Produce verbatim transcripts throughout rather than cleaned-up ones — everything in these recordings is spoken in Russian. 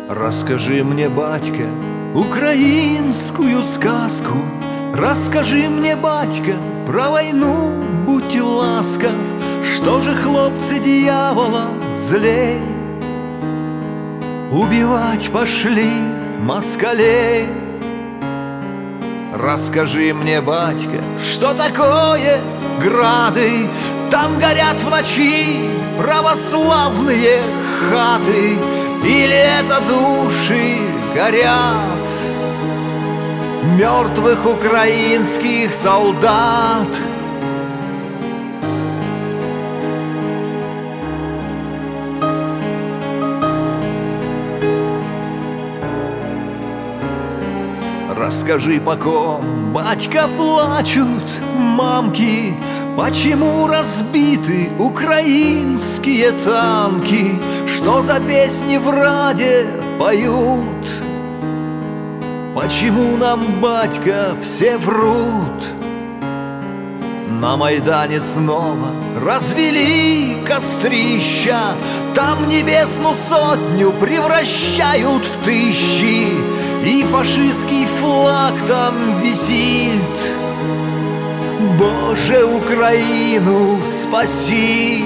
Расскажи мне, батька, украинскую сказку. Расскажи мне, батька, про войну, будь ласков. Что же хлопцы дьявола злей? Убивать пошли москалей. Расскажи мне, батька, что такое грады? Там горят в ночи православные хаты. Или это души горят мертвых украинских солдат? Расскажи, по ком, батька, плачут мамки, почему разбиты украинские танки, что за песни в раде поют, почему нам, батька, все врут. На Майдане снова развели кострища, там небесную сотню превращают в тысячи, и фашистский флаг там висит. Боже, Украину спаси!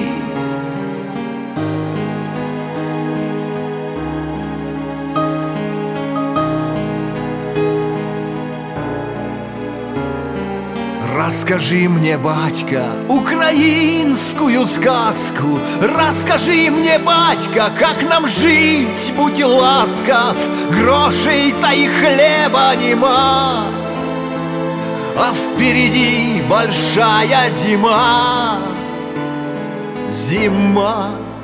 Расскажи мне, батька, украинскую сказку. Расскажи мне, батька, как нам жить, будь ласков. Грошей-то и хлеба нема, а впереди большая зима. Зима.